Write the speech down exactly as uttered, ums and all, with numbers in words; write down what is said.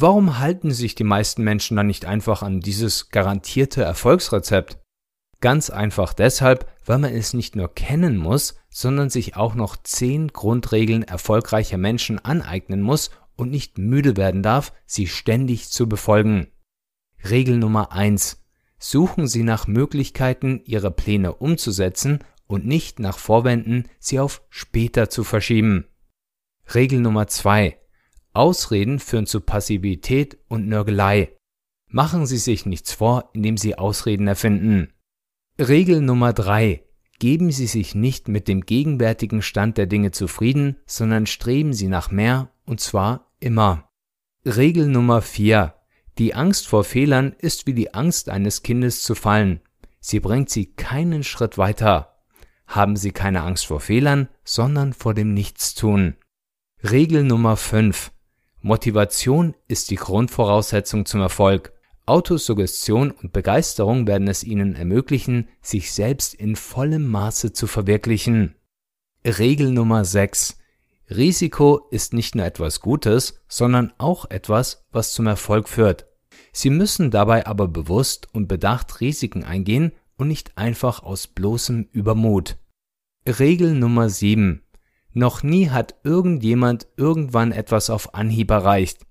Warum halten sich die meisten Menschen dann nicht einfach an dieses garantierte Erfolgsrezept? Ganz einfach deshalb, weil man es nicht nur kennen muss, sondern sich auch noch zehn Grundregeln erfolgreicher Menschen aneignen muss und nicht müde werden darf, sie ständig zu befolgen. Regel Nummer eins. Suchen Sie nach Möglichkeiten, Ihre Pläne umzusetzen und nicht nach Vorwänden, sie auf später zu verschieben. Regel Nummer zwei. Ausreden führen zu Passivität und Nörgelei. Machen Sie sich nichts vor, indem Sie Ausreden erfinden. Regel Nummer drei. Geben Sie sich nicht mit dem gegenwärtigen Stand der Dinge zufrieden, sondern streben Sie nach mehr, und zwar immer. Regel Nummer vier. Die Angst vor Fehlern ist wie die Angst eines Kindes zu fallen. Sie bringt Sie keinen Schritt weiter. Haben Sie keine Angst vor Fehlern, sondern vor dem Nichtstun. Regel Nummer fünf. Motivation ist die Grundvoraussetzung zum Erfolg. Autosuggestion und Begeisterung werden es Ihnen ermöglichen, sich selbst in vollem Maße zu verwirklichen. Regel Nummer sechs. Risiko ist nicht nur etwas Gutes, sondern auch etwas, was zum Erfolg führt. Sie müssen dabei aber bewusst und bedacht Risiken eingehen und nicht einfach aus bloßem Übermut. Regel Nummer sieben. Noch nie hat irgendjemand irgendwann etwas auf Anhieb erreicht.